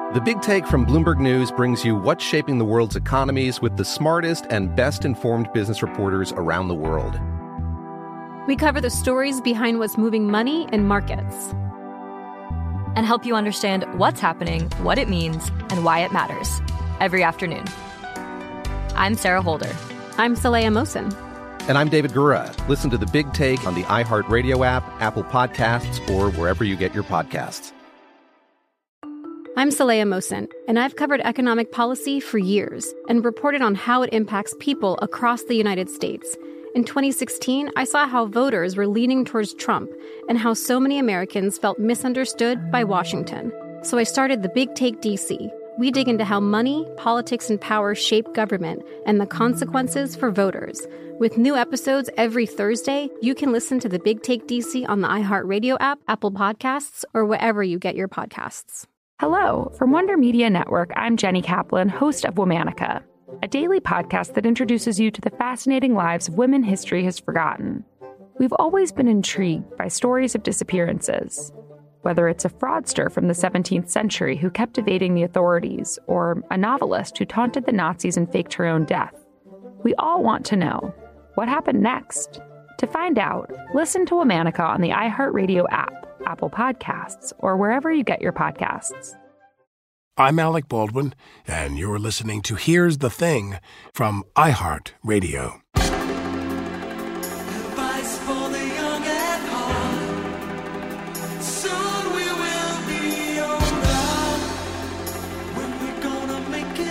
The Big Take from Bloomberg News brings you what's shaping the world's economies with the smartest and best-informed business reporters around the world. We cover the stories behind what's moving money and markets. And help you understand what's happening, what it means, and why it matters. Every afternoon. I'm Sarah Holder. I'm Saleha Mohsin. And I'm David Gura. Listen to The Big Take on the iHeartRadio app, Apple Podcasts, or wherever you get your podcasts. I'm Saleha Mohsin, and I've covered economic policy for years and reported on how it impacts people across the United States. In 2016, I saw how voters were leaning towards Trump and how so many Americans felt misunderstood by Washington. So I started The Big Take DC. We dig into how money, politics, and power shape government and the consequences for voters. With new episodes every Thursday, you can listen to The Big Take DC on the iHeartRadio app, Apple Podcasts, or wherever you get your podcasts. Hello. From Wonder Media Network, I'm Jenny Kaplan, host of Womanica, a daily podcast that introduces you to the fascinating lives of women history has forgotten. We've always been intrigued by stories of disappearances, whether it's a fraudster from the 17th century who kept evading the authorities or a novelist who taunted the Nazis and faked her own death. We all want to know what happened next. To find out, listen to Womanica on the iHeartRadio app, Apple Podcasts, or wherever you get your podcasts. I'm Alec Baldwin, and you're listening to Here's the Thing from iHeartRadio. Advice for the young at heart. Soon we will be older. When we're gonna make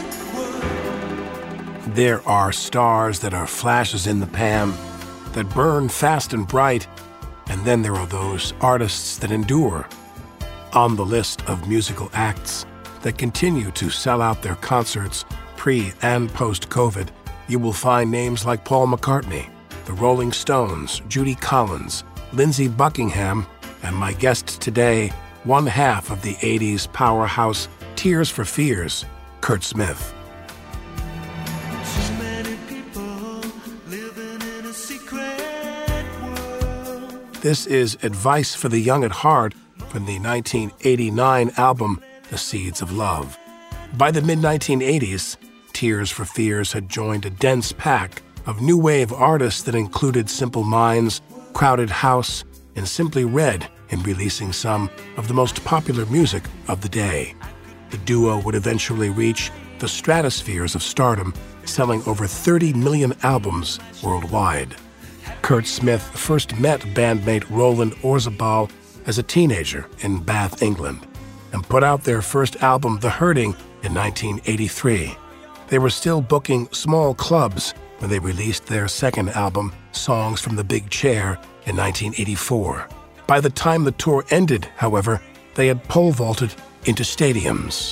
it work. There are stars that are flashes in the pan, that burn fast and bright, and then there are those artists that endure. On the list of musical acts that continue to sell out their concerts pre- and post-COVID, you will find names like Paul McCartney, the Rolling Stones, Judy Collins, Lindsey Buckingham, and my guest today, one half of the 80s powerhouse Tears for Fears, Kurt Smith. Too many people living in a secret world. This is Advice for the Young at Heart from the 1989 album The Seeds of Love. By the mid-1980s, Tears for Fears had joined a dense pack of new wave artists that included Simple Minds, Crowded House, and Simply Red in releasing some of the most popular music of the day. The duo would eventually reach the stratospheres of stardom, selling over 30 million albums worldwide. Kurt Smith first met bandmate Roland Orzabal as a teenager in Bath, England, and put out their first album, The Hurting, in 1983. They were still booking small clubs when they released their second album, Songs from the Big Chair, in 1984. By the time the tour ended, however, they had pole vaulted into stadiums.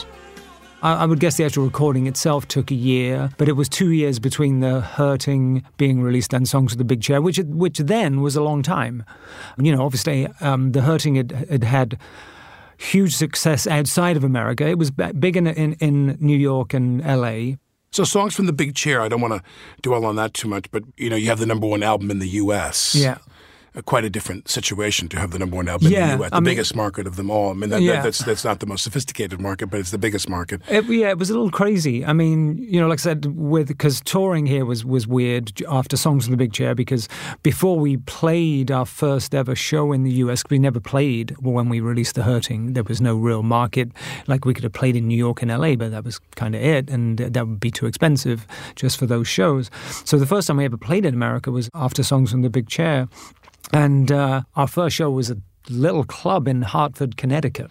I would guess the actual recording itself took a year, but it was 2 years between The Hurting being released and Songs of the Big Chair, which then was a long time. You know, obviously, The Hurting had huge success outside of America. It was big in New York and L.A. So Songs from the Big Chair, I don't want to dwell on that too much, but, you know, you have the number one album in the U.S. Yeah. Quite a different situation to have the number one album in the U.S., the biggest market of them all. I mean, that's not the most sophisticated market, but it's the biggest market. It was a little crazy. I mean, you know, like I said, because touring here was weird after Songs from the Big Chair, because before we played our first ever show in the U.S., we never played when we released The Hurting. There was no real market. Like, we could have played in New York and L.A., but that was kind of it, and that would be too expensive just for those shows. So the first time we ever played in America was after Songs from the Big Chair. And our first show was a little club in Hartford, Connecticut.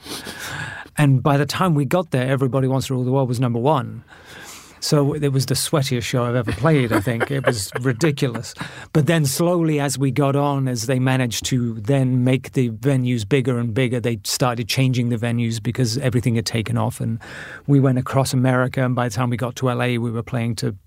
And by the time we got there, Everybody Wants to Rule the World was number one. So it was the sweatiest show I've ever played, I think. It was ridiculous. But then slowly as we got on, as they managed to then make the venues bigger and bigger, they started changing the venues because everything had taken off. And we went across America, and by the time we got to LA, we were playing to,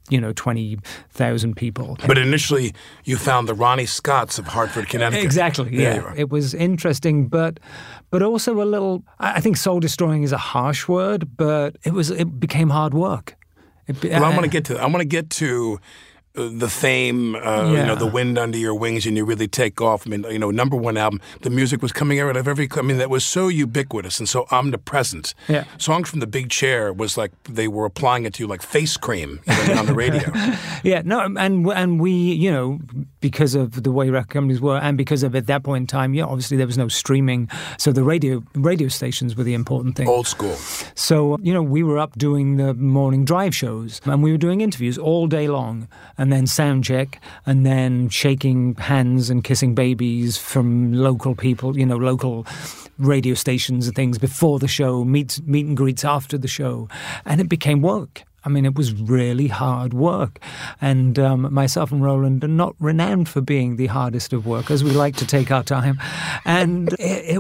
20,000 people. But initially, you found the Ronnie Scotts of Hartford, Connecticut. Exactly, yeah. It was interesting, but also a little, I think soul-destroying is a harsh word, but it became hard work. Well, I want to get to the fame, the wind under your wings, and you really take off. I mean, number one album, the music was coming out of every. I mean, that was so ubiquitous and so omnipresent. Yeah. Songs from the Big Chair was like they were applying it to you like face cream on the radio. Yeah, no, and we, because of the way record companies were, and because of at that point in time, obviously there was no streaming, so the radio stations were the important thing. Old school. So, we were up doing the morning drive shows, and we were doing interviews all day long, and then sound check, and then shaking hands and kissing babies from local people, local radio stations and things before the show, meet and greets after the show, and it became work. I mean, it was really hard work. And myself and Roland are not renowned for being the hardest of workers. We like to take our time. And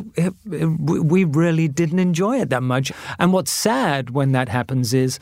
we really didn't enjoy it that much. And what's sad when that happens is,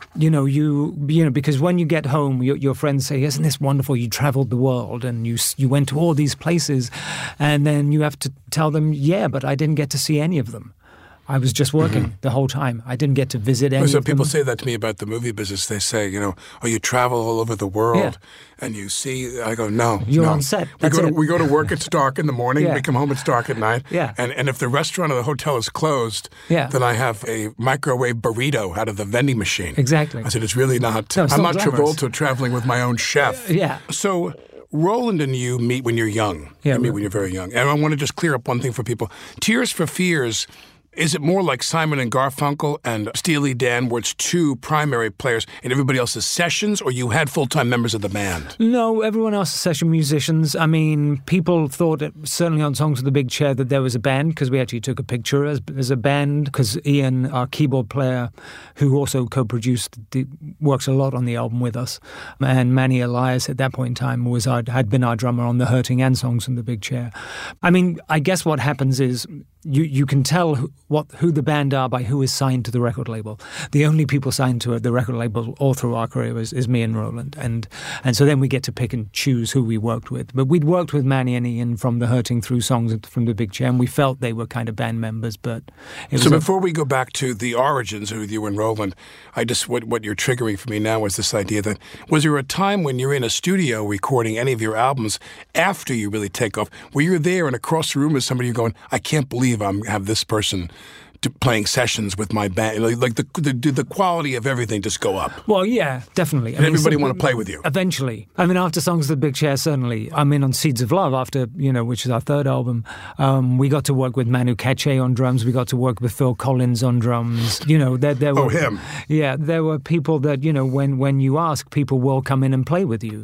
because when you get home, your friends say, isn't this wonderful? You traveled the world and you went to all these places. And then you have to tell them, yeah, but I didn't get to see any of them. I was just working the whole time. I didn't get to visit any of them. So people say that to me about the movie business. They say, you travel all over the world and you see. I go, no. You're on set. We go to work, it's dark in the morning. We come home, it's dark at night. Yeah. And if the restaurant or the hotel is closed, then I have a microwave burrito out of the vending machine. Exactly. I said, it's really not. No, it's I'm not not glamorous. Travolta traveling with my own chef. Yeah. So Roland and you meet when you're young. Yeah, you meet when you're very young. And I want to just clear up one thing for people. Tears for Fears. Is it more like Simon and Garfunkel and Steely Dan, where it's two primary players and everybody else is sessions, or you had full-time members of the band? No, everyone else is session musicians. I mean, people thought, certainly on Songs of the Big Chair, that there was a band, because we actually took a picture as a band, because Ian, our keyboard player, who also co-produced, works a lot on the album with us, and Manny Elias at that point in time had been our drummer on The Hurting and Songs from the Big Chair. I mean, I guess what happens is you can tell who the band are by who is signed to the record label. The only people signed to the record label all through our career is me and Roland. And so then we get to pick and choose who we worked with. But we'd worked with Manny and Ian from The Hurting through Songs from the Big Chair, and we felt they were kind of band members. But before we go back to the origins with you and Roland, what you're triggering for me now is this idea that, was there a time when you're in a studio recording any of your albums after you really take off, where you're there and across the room is somebody, you're going, I can't believe I have this person playing sessions with my band, like the quality of everything just go up? Well, yeah, definitely. And everybody want to play with you. Eventually. I mean, after Songs of the Big Chair, certainly. I mean, on Seeds of Love, after, which is our third album, we got to work with Manu Katché on drums. We got to work with Phil Collins on drums. There were... Oh, him. Yeah, there were people that, when you ask, people will come in and play with you,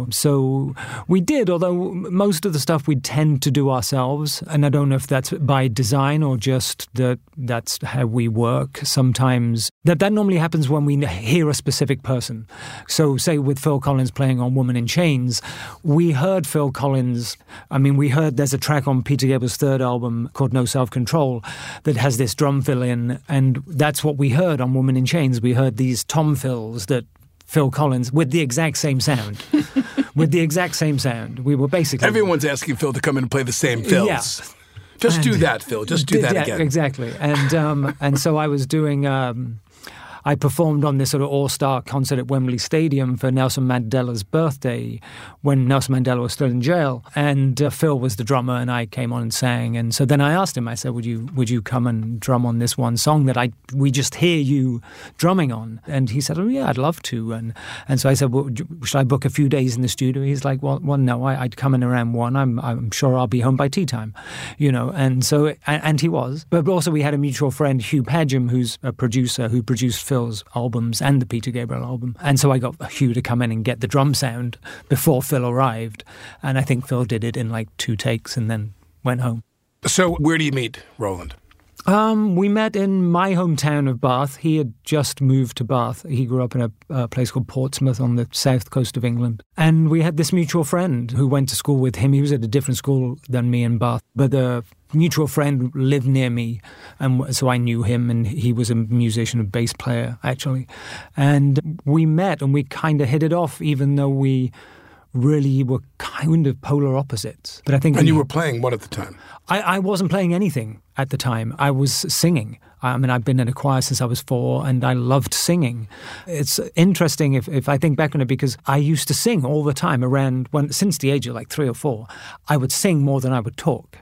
So we did, although most of the stuff we tend to do ourselves, and I don't know if that's by design or just that's how we work. Sometimes that normally happens when we hear a specific person. So say with Phil Collins playing on Woman in Chains, we heard Phil Collins. I mean, we heard there's a track on Peter Gabriel's third album called No Self-Control that has this drum fill in, and that's what we heard on Woman in Chains. We heard these tom fills that Phil Collins, with the exact same sound. With the exact same sound. We were basically... Everyone's asking Phil to come in and play the same fills. Yeah. Just do that, Phil. Just do that again. Exactly. And so I was doing... I performed on this sort of all-star concert at Wembley Stadium for Nelson Mandela's birthday when Nelson Mandela was still in jail. And Phil was the drummer, and I came on and sang. And so then I asked him, I said, would you come and drum on this one song that we just hear you drumming on? And he said, oh, yeah, I'd love to. And so I said, well, should I book a few days in the studio? He's like, well no, I'd come in around 1. I'm sure I'll be home by tea time, And so, and he was. But also we had a mutual friend, Hugh Padgham, who's a producer who produced Phil's albums and the Peter Gabriel album. And so I got Hugh to come in and get the drum sound before Phil arrived. And I think Phil did it in like 2 takes and then went home. So where do you meet Roland? We met in my hometown of Bath. He had just moved to Bath. He grew up in a place called Portsmouth on the south coast of England. And we had this mutual friend who went to school with him. He was at a different school than me in Bath. But the mutual friend lived near me, and so I knew him, and he was a musician, a bass player, actually. And we met, and we kind of hit it off, even though we really were kind of polar opposites. But I think And you were playing what at the time? I wasn't playing anything at the time. I was singing. I mean, I've been in a choir since I was 4, and I loved singing. It's interesting if I think back on it, because I used to sing all the time since the age of like 3 or 4. I would sing more than I would talk.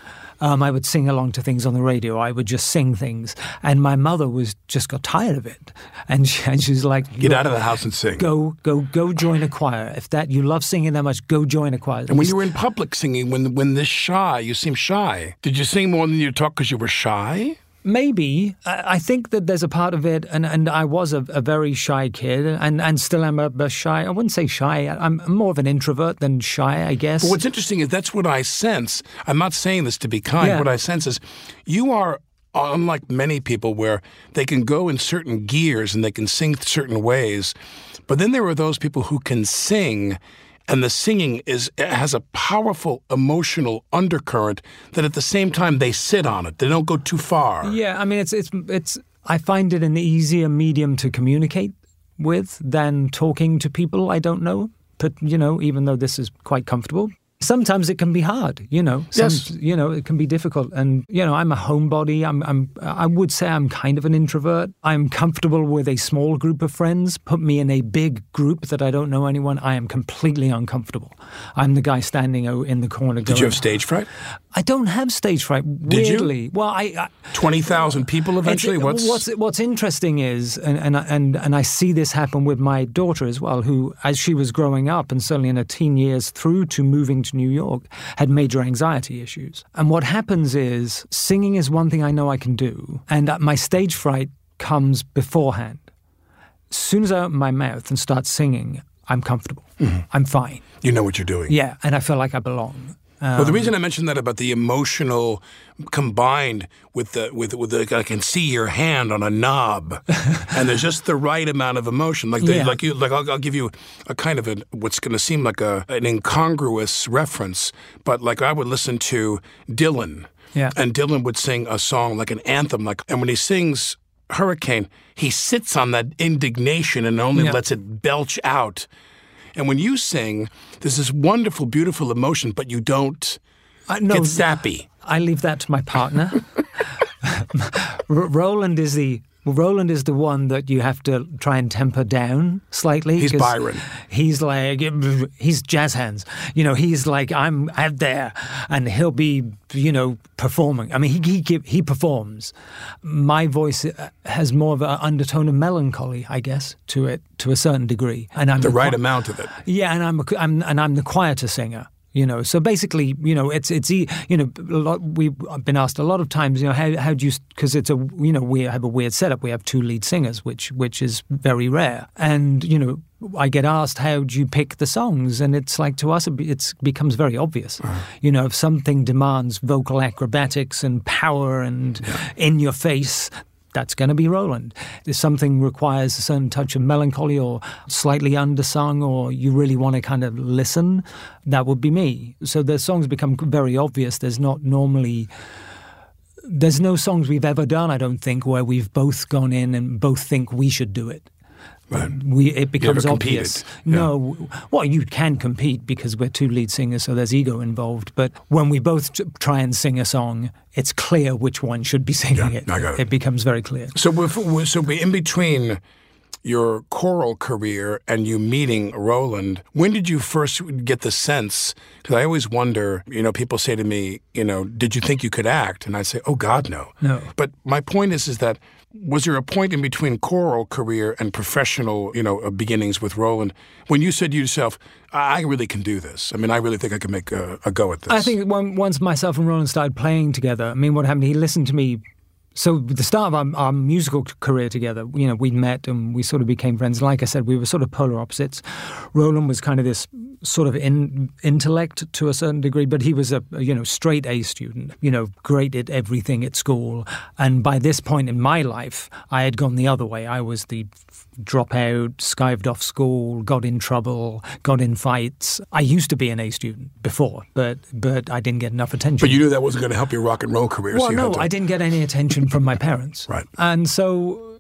I would sing along to things on the radio. I would just sing things. And my mother just got tired of it. And she's like, Get out of the house and sing. Go join a choir. If you love singing that much, go join a choir. And when you were in public singing, when this shy, you seem shy. Did you sing more than you talk because you were shy? Maybe. I think that there's a part of it, and I was a very shy kid, and still am a shy. I wouldn't say shy. I'm more of an introvert than shy, I guess. But what's interesting is that's what I sense. I'm not saying this to be kind. Yeah. What I sense is you are unlike many people where they can go in certain gears and they can sing certain ways. But then there are those people who can sing, and the singing has a powerful emotional undercurrent that at the same time they sit on it. They don't go too far. Yeah, I mean, it's. I find it an easier medium to communicate with than talking to people I don't know. But, even though this is quite comfortable, sometimes it can be hard, Yes. It can be difficult. And, I'm a homebody. I would say I'm kind of an introvert. I'm comfortable with a small group of friends. Put me in a big group that I don't know anyone, I am completely uncomfortable. I'm the guy standing in the corner going... Did you have stage fright? I don't have stage fright, weirdly. Did you? Well, I 20,000 people eventually? What's interesting is, and I see this happen with my daughter as well, who, as she was growing up, and certainly in her teen years through to moving to New York, had major anxiety issues. And what happens is, singing is one thing I know I can do, and my stage fright comes beforehand. As soon as I open my mouth and start singing, I'm comfortable. Mm-hmm. I'm fine. You know what you're doing. Yeah, and I feel like I belong. Well, the reason I mentioned that about the emotional combined with the I can see your hand on a knob, and there's just the right amount of emotion. I'll give you a kind of what's going to seem like an incongruous reference, but like I would listen to Dylan, and Dylan would sing a song like an anthem, and when he sings Hurricane, he sits on that indignation and only lets it belch out. And when you sing, there's this wonderful, beautiful emotion, but you don't get sappy. I leave that to my partner. Roland is the one that you have to try and temper down slightly. He's Byron. He's jazz hands. He's like, I'm out there, and he'll be, performing. I mean, he performs. My voice has more of an undertone of melancholy, I guess, to it, to a certain degree. And I'm the right amount of it. Yeah, and I'm the quieter singer. So basically, it's we've been asked a lot of times, how do you, because it's we have a weird setup. We have 2 lead singers, which is very rare. And, I get asked, how do you pick the songs? And it's like, to us, it becomes very obvious. If something demands vocal acrobatics and power and in your face, that's going to be Roland. If something requires a certain touch of melancholy or slightly undersung, or you really want to kind of listen, that would be me. So the songs become very obvious. There's no songs we've ever done, I don't think, where we've both gone in and both think we should do it. Right. It becomes obvious. Yeah. No, well, you can compete because we're 2 lead singers, so there's ego involved. But when we both try and sing a song, it's clear which one should be singing it. I got it. It becomes very clear. So we're in between your choral career and you meeting Roland. When did you first get the sense? Because I always wonder, people say to me, did you think you could act? And I say, oh, God, no. No. But my point is that, was there a point in between choral career and professional, beginnings with Roland when you said to yourself, I really can do this? I mean, I really think I can make a go at this. I think once myself and Roland started playing together, what happened, he listened to me. So the start of our musical career together, we met and we sort of became friends. Like I said, we were sort of polar opposites. Roland was kind of this sort of intellect to a certain degree, but he was a straight A student, great at everything at school. And by this point in my life, I had gone the other way. I was the dropout, skived off school, got in trouble, got in fights. I used to be an A student before, but I didn't get enough attention. But you knew that wasn't going to help your rock and roll career. Well, no, I didn't get any attention from my parents. Right. And so,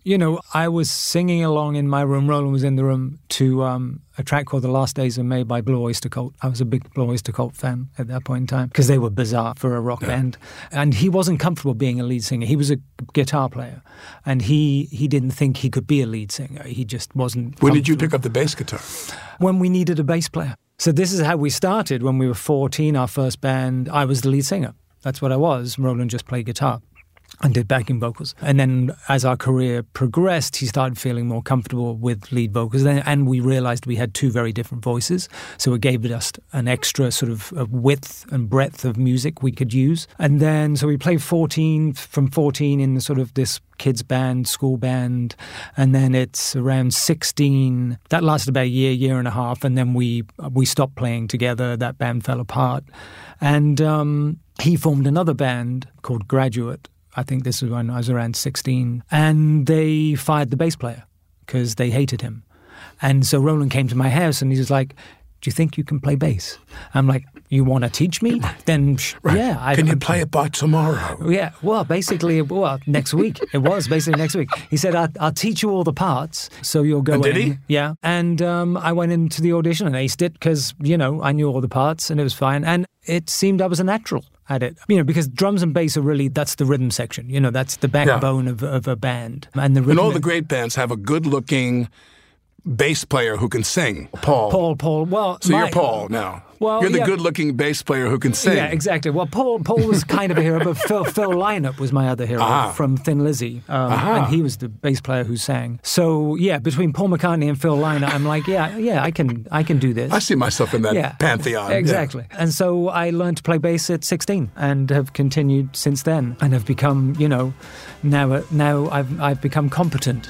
I was singing along in my room, Roland was in the room, to a track called The Last Days of May by Blue Oyster Cult. I was a big Blue Oyster Cult fan at that point in time because they were bizarre for a rock band. And he wasn't comfortable being a lead singer. He was a guitar player, and he didn't think he could be a lead singer. He just wasn't When did you pick up the bass guitar? When we needed a bass player. So this is how we started. When we were 14, our first band, I was the lead singer. That's what I was. Roland just played guitar and did backing vocals. And then as our career progressed, he started feeling more comfortable with lead vocals. And we realized we had two very different voices. So it gave us an extra sort of width and breadth of music we could use. And then, so we played from 14 in sort of this kids band, school band. And then it's around 16. That lasted about a year and a half. And then we stopped playing together. That band fell apart. And he formed another band called Graduate. I think this was when I was around 16. And they fired the bass player because they hated him. And so Roland came to my house and he was like, do you think you can play bass? I'm like, you want to teach me? Then, yeah. Can you play it by tomorrow? Yeah, next week. It was basically next week. He said, I'll teach you all the parts, so you'll go in. Did he? Yeah. And I went into the audition and aced it because, I knew all the parts and it was fine. And it seemed I was a natural at it. Because drums and bass are really, that's the rhythm section. That's the backbone of a band. And all the great bands have a good-looking bass player who can sing. Paul. Well, so you're Paul now. Well, you're the good-looking bass player who can sing. Yeah, exactly. Well, Paul was kind of a hero, but Phil Lynott was my other hero from Thin Lizzy, and he was the bass player who sang. So yeah, between Paul McCartney and Phil Lynott, I'm like, I can do this. I see myself in that pantheon. Exactly. Yeah. And so I learned to play bass at 16 and have continued since then, and have become, now I've become competent.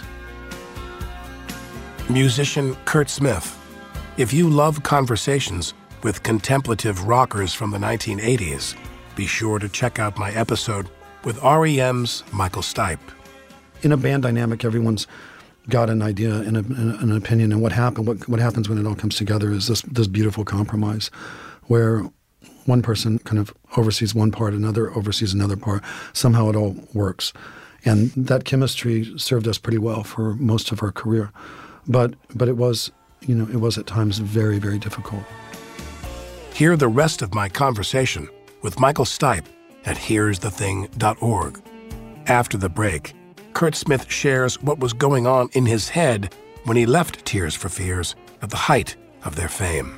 Musician Curt Smith. If you love conversations with contemplative rockers from the 1980s, be sure to check out my episode with REM's Michael Stipe. In a band dynamic, everyone's got an idea and an opinion, and what happens when it all comes together is this beautiful compromise where one person kind of oversees one part, another oversees another part. Somehow it all works. And that chemistry served us pretty well for most of our career. But it was, it was at times very, very difficult. Hear the rest of my conversation with Michael Stipe at here'sthething.org. After the break, Curt Smith shares what was going on in his head when he left Tears for Fears at the height of their fame.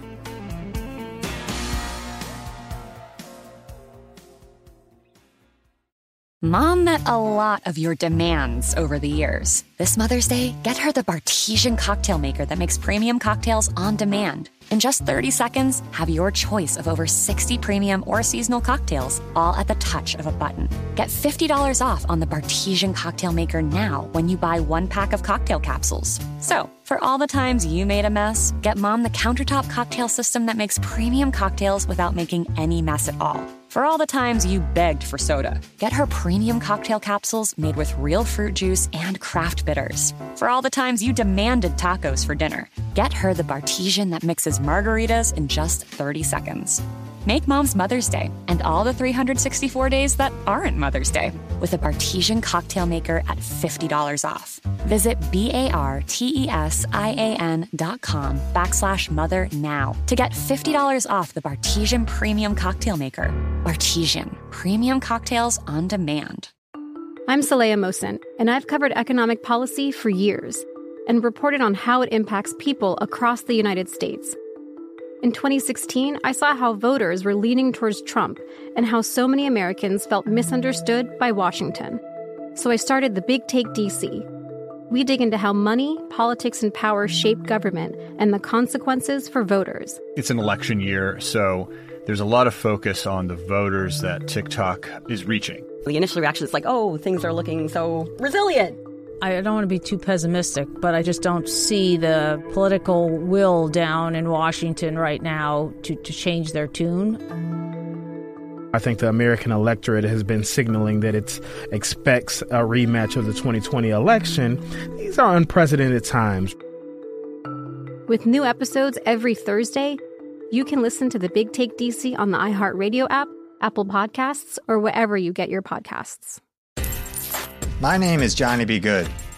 Mom met a lot of your demands over the years. This Mother's Day, get her the Bartesian cocktail maker that makes premium cocktails on demand. In just 30 seconds, have your choice of over 60 premium or seasonal cocktails, all at the touch of a button. Get $50 off on the Bartesian cocktail maker now when you buy one pack of cocktail capsules. So, for all the times you made a mess, get Mom the countertop cocktail system that makes premium cocktails without making any mess at all. For all the times you begged for soda, get her premium cocktail capsules made with real fruit juice and craft bitters. For all the times you demanded tacos for dinner, get her the Bartesian that mixes margaritas in just 30 seconds. Make Mom's Mother's Day and all the 364 days that aren't Mother's Day with a Bartesian cocktail maker at $50 off. Visit BARTESIAN.com/mother now to get $50 off the Bartesian Premium Cocktail Maker. Bartesian, premium cocktails on demand. I'm Saleha Mohsin, and I've covered economic policy for years and reported on how it impacts people across the United States. In 2016, I saw how voters were leaning towards Trump and how so many Americans felt misunderstood by Washington. So I started The Big Take DC. We dig into how money, politics, and power shape government and the consequences for voters. It's an election year, so there's a lot of focus on the voters that TikTok is reaching. The initial reaction is like, oh, things are looking so resilient. I don't want to be too pessimistic, but I just don't see the political will down in Washington right now to change their tune. I think the American electorate has been signaling that it expects a rematch of the 2020 election. These are unprecedented times. With new episodes every Thursday, you can listen to The Big Take DC on the iHeartRadio app, Apple Podcasts, or wherever you get your podcasts. My name is Johnny B. Good,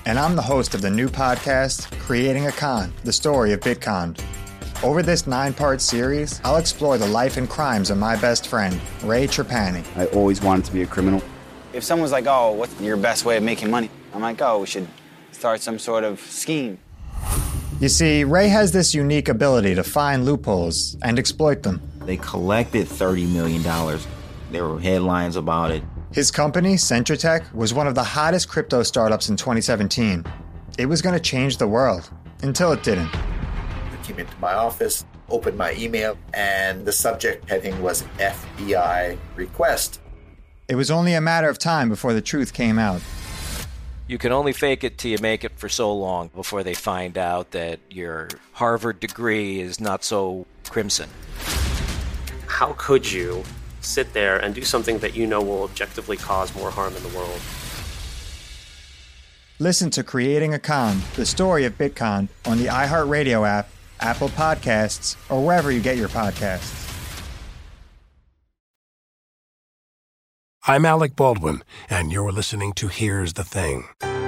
and I'm the host of the new podcast, Creating a Con, the story of Bitcon. Over this 9-part series, I'll explore the life and crimes of my best friend, Ray Trapani. I always wanted to be a criminal. If someone's like, oh, what's your best way of making money? I'm like, oh, we should start some sort of scheme. You see, Ray has this unique ability to find loopholes and exploit them. They collected $30 million. There were headlines about it. His company, Centratech, was one of the hottest crypto startups in 2017. It was going to change the world, until it didn't. Came into my office, opened my email, and the subject heading was FBI request. It was only a matter of time before the truth came out. You can only fake it till you make it for so long before they find out that your Harvard degree is not so crimson. How could you sit there and do something that you know will objectively cause more harm in the world? Listen to Creating a Con, the story of Bitcon, on the iHeartRadio app, Apple Podcasts, or wherever you get your podcasts. I'm Alec Baldwin, and you're listening to Here's the Thing.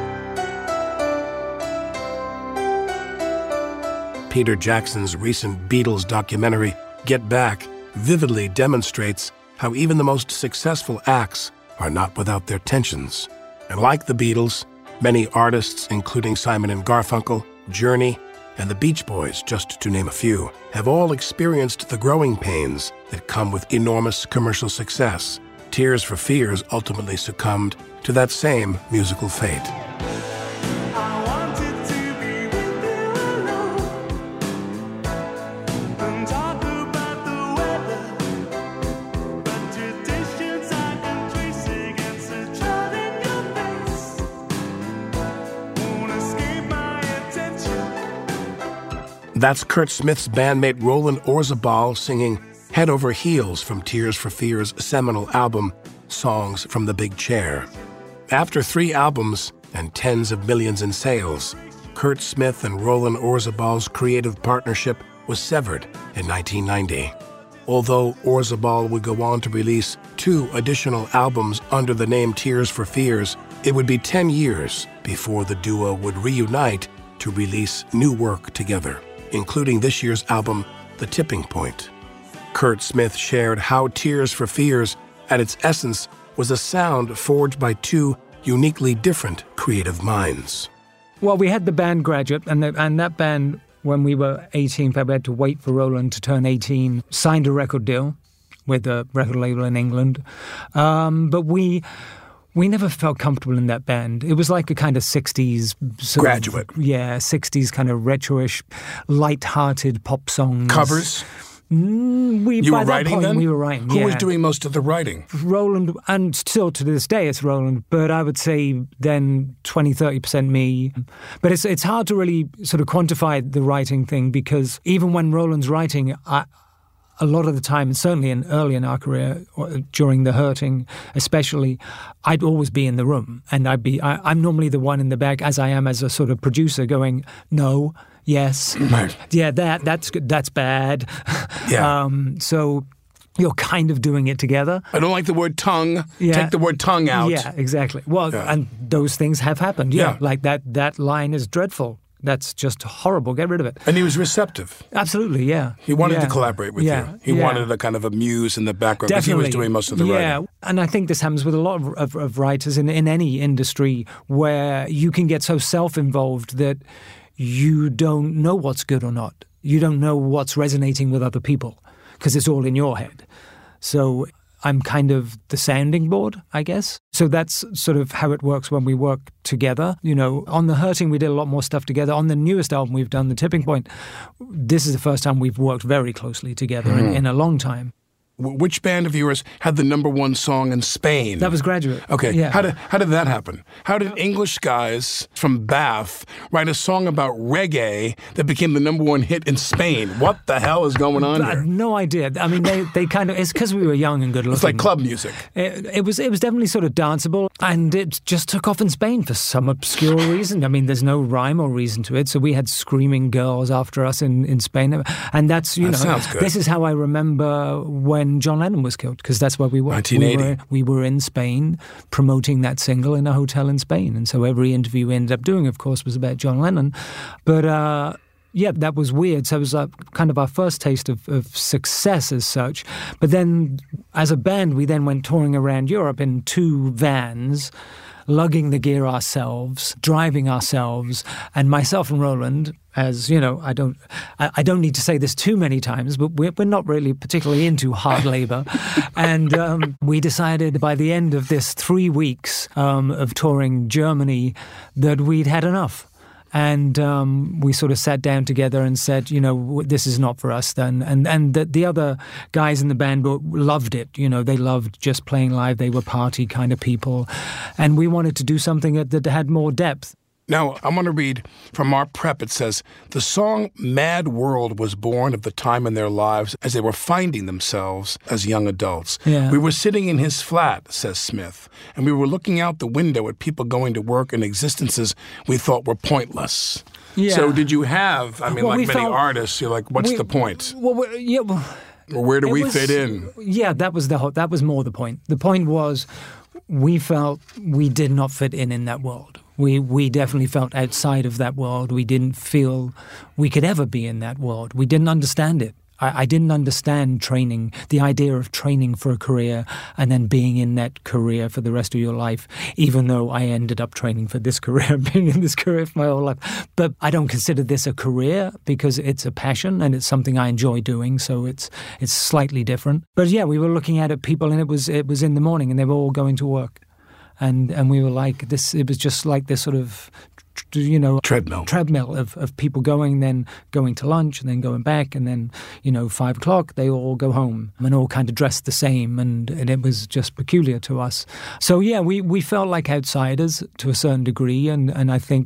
Peter Jackson's recent Beatles documentary, Get Back, vividly demonstrates how even the most successful acts are not without their tensions. And like the Beatles, many artists, including Simon and Garfunkel, Journey, and the Beach Boys, just to name a few, have all experienced the growing pains that come with enormous commercial success. Tears for Fears ultimately succumbed to that same musical fate. That's Kurt Smith's bandmate Roland Orzabal singing Head Over Heels from Tears for Fears' seminal album, Songs from the Big Chair. After 3 albums and tens of millions in sales, Kurt Smith and Roland Orzabal's creative partnership was severed in 1990. Although Orzabal would go on to release 2 additional albums under the name Tears for Fears, it would be 10 years before the duo would reunite to release new work together, including this year's album, The Tipping Point. Kurt Smith shared how Tears for Fears, at its essence, was a sound forged by 2 uniquely different creative minds. Well, we had the band Graduate, and that band, when we were 18, we had to wait for Roland to turn 18, signed a record deal with a record label in England. But we never felt comfortable in that band. It was like a kind of 60s... Graduate. 60s kind of retro-ish, light-hearted pop songs. Covers? You were writing them? We were writing, Who was doing most of the writing? Roland, and still to this day it's Roland, but I would say then 20-30% me. But it's hard to really sort of quantify the writing thing, because even when Roland's writing, a lot of the time, and certainly early in our career, during The Hurting especially, I'd always be in the room, and I'm normally the one in the back, as I am as a sort of producer, going, no, yes, right. Yeah, that's good, that's bad. Yeah. So you're kind of doing it together. I don't like the word tongue. Yeah. Take the word tongue out. Yeah, exactly. Well, and those things have happened. Yeah. Like that line is dreadful. That's just horrible. Get rid of it. And he was receptive. Absolutely, yeah. He wanted to collaborate with you. He wanted a kind of a muse in the background, because he was doing most of the writing. Yeah, and I think this happens with a lot of writers in any industry, where you can get so self-involved that you don't know what's good or not. You don't know what's resonating with other people, because it's all in your head. So I'm kind of the sounding board, I guess. So that's sort of how it works when we work together. You know, on The Hurting, we did a lot more stuff together. On the newest album we've done, The Tipping Point, this is the first time we've worked very closely together in a long time. Which band of yours had the #1 song in Spain? That was Graduate. Okay. Yeah. How did that happen? How did English guys from Bath write a song about reggae that became the #1 hit in Spain? What the hell is going on here? No idea. I mean, they kind of, it's because we were young and good looking. It's like club music. It was definitely sort of danceable, and it just took off in Spain for some obscure reason. I mean, there's no rhyme or reason to it. So we had screaming girls after us in Spain, and that's, you know, sounds good. This is how I remember when when John Lennon was killed, because that's where we were. 1980. We were in Spain promoting that single in a hotel in Spain. And so every interview we ended up doing, of course, was about John Lennon. But yeah, that was weird. So it was kind of our first taste of success as such. But then as a band, we then went touring around Europe in 2 vans, lugging the gear ourselves, driving ourselves, and myself and Roland, as you know, I don't need to say this too many times, but we're not really particularly into hard labor. And we decided by the end of this 3 weeks of touring Germany that we'd had enough. And we sort of sat down together and said, you know, this is not for us then. And the other guys in the band loved it. You know, they loved just playing live. They were party kind of people. And we wanted to do something that had more depth. Now, I want to read from our prep. It says, the song Mad World was born of the time in their lives as they were finding themselves as young adults. Yeah. We were sitting in his flat, says Smith, and we were looking out the window at people going to work and existences we thought were pointless. Yeah. So did you have, like many artists, you're like, what's the point? Well, or where do we fit in? Yeah, that was more the point. The point was we felt we did not fit in that world. We definitely felt outside of that world. We didn't feel we could ever be in that world. We didn't understand it. I didn't understand training, the idea of training for a career and then being in that career for the rest of your life, even though I ended up training for this career, being in this career for my whole life. But I don't consider this a career because it's a passion and it's something I enjoy doing, so it's slightly different. But yeah, we were looking at people and it was in the morning and they were all going to work. And we were like, it was just like this sort of, you know, treadmill of people then going to lunch and then going back and then, 5 o'clock, they all go home and all kind of dressed the same and it was just peculiar to us. So yeah, we felt like outsiders to a certain degree and I think,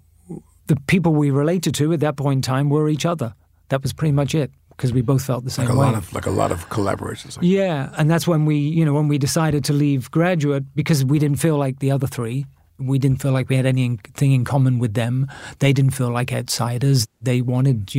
the people we related to at that point in time were each other. That was pretty much it. Because we both felt the same way. A lot of collaborations. Yeah, and that's when we decided to leave Graduate because we didn't feel like the other 3. We didn't feel like we had anything in common with them. They didn't feel like outsiders. They wanted,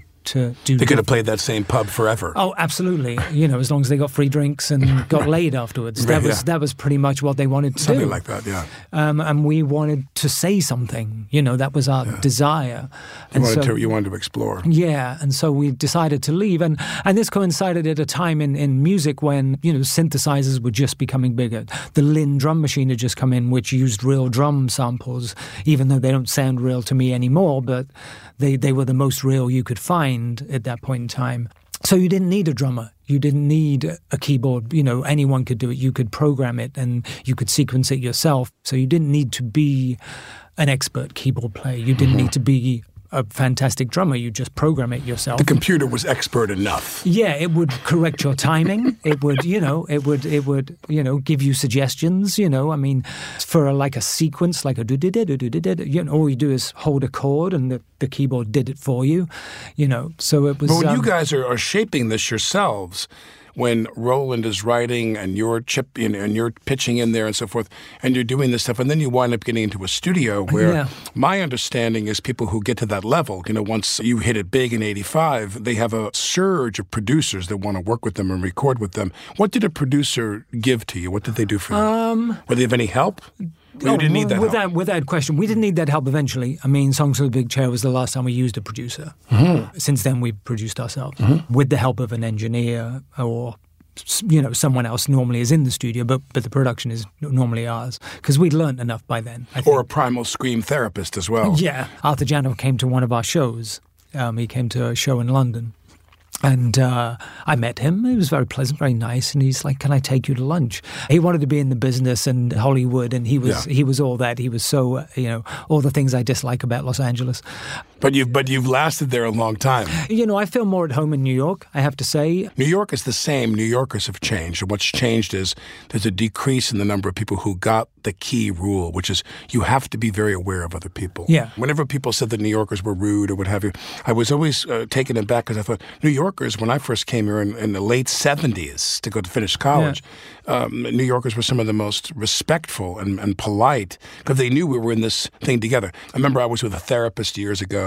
to do... They could have played that same pub forever. Oh, absolutely. As long as they got free drinks and got laid afterwards. That was pretty much what they wanted to do. Something like that, yeah. And we wanted to say something. That was our desire. You wanted to explore. Yeah, and so we decided to leave. And this coincided at a time in music when, synthesizers were just becoming bigger. The Linn drum machine had just come in, which used real drum samples, even though they don't sound real to me anymore, but they were the most real you could find at that point in time. So you didn't need a drummer. You didn't need a keyboard. Anyone could do it. You could program it and you could sequence it yourself. So you didn't need to be an expert keyboard player. You didn't need to be a fantastic drummer. You just program it yourself. The computer was expert enough. Yeah, it would correct your timing. It would, give you suggestions. For a sequence, like a all you do is hold a chord and the keyboard did it for you. So it was. But when you guys are shaping this yourselves, when Roland is writing and you're and you're pitching in there and so forth, and you're doing this stuff, and then you wind up getting into a studio where my understanding is people who get to that level, once you hit it big in 85, they have a surge of producers that want to work with them and record with them. What did a producer give to you? What did they do for you? Were they of any help? You didn't need that help. Without question. We didn't need that help eventually. Songs for the Big Chair was the last time we used a producer. Mm-hmm. Since then, we produced ourselves with the help of an engineer or, someone else normally is in the studio, but the production is normally ours because we'd learned enough by then. Or a primal scream therapist as well. Yeah. Arthur Janov came to one of our shows. He came to a show in London. And I met him. He was very pleasant, very nice. And he's like, "Can I take you to lunch?" He wanted to be in the business and Hollywood, and he was all that. He was so all the things I dislike about Los Angeles. But you've lasted there a long time. I feel more at home in New York, I have to say. New York is the same. New Yorkers have changed. And what's changed is there's a decrease in the number of people who got the key rule, which is you have to be very aware of other people. Yeah. Whenever people said that New Yorkers were rude or what have you, I was always taken aback because I thought New Yorkers, when I first came here in the late 70s to go to finish college, New Yorkers were some of the most respectful and polite because they knew we were in this thing together. I remember I was with a therapist years ago.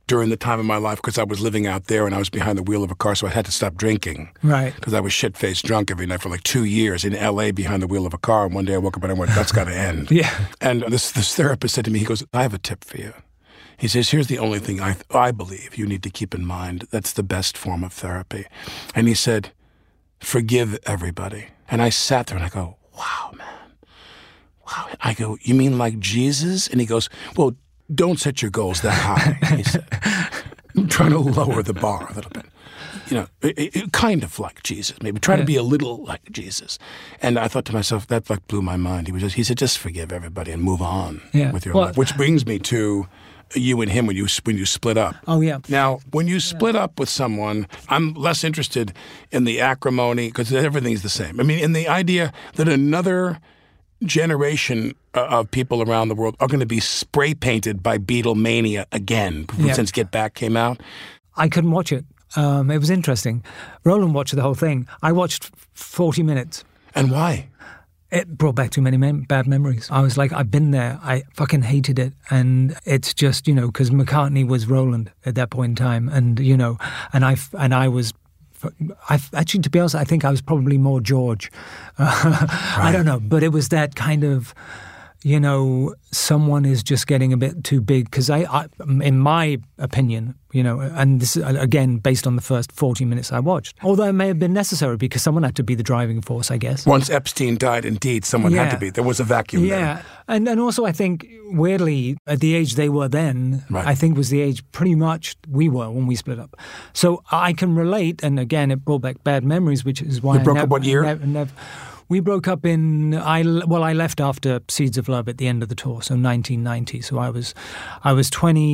during the time of my life because I was living out there and I was behind the wheel of a car, so I had to stop drinking. Right. Because I was shit-faced drunk every night for like 2 years in L.A. behind the wheel of a car. And one day I woke up and I went, that's got to end. Yeah. And this therapist said to me, he goes, I have a tip for you. He says, here's the only thing I believe you need to keep in mind. That's the best form of therapy. And he said, forgive everybody. And I sat there and I go, wow, man. Wow. I go, you mean like Jesus? And he goes, well, don't set your goals that high, he said. I'm trying to lower the bar a little bit. You know, it kind of like Jesus, maybe. Try to be a little like Jesus. And I thought to myself, that like blew my mind. He said, just forgive everybody and move on with your life. Which brings me to you and him when you split up. Oh, yeah. Now, when you split up with someone, I'm less interested in the acrimony because everything's the same. I mean, in the idea that another generation of people around the world are going to be spray painted by Beatlemania again since Get Back came out. I couldn't watch it. It was interesting. Roland watched the whole thing. I watched 40 minutes. And why? It brought back too many bad memories. I was like, I've been there. I fucking hated it. And it's just, because McCartney was Roland at that point in time. And, and I was... actually, to be honest, I think I was probably more George. Right. I don't know, but it was that kind of, someone is just getting a bit too big. Because I, in my opinion, and this is, again, based on the first 40 minutes I watched, although it may have been necessary because someone had to be the driving force, I guess. Once Epstein died, indeed, someone had to be. There was a vacuum there. And also I think, weirdly, at the age they were then, I think was the age pretty much we were when we split up. So I can relate, and again, it brought back bad memories, which is why You broke up what year? We broke up I left after Seeds of Love at the end of the tour, so 1990. So I was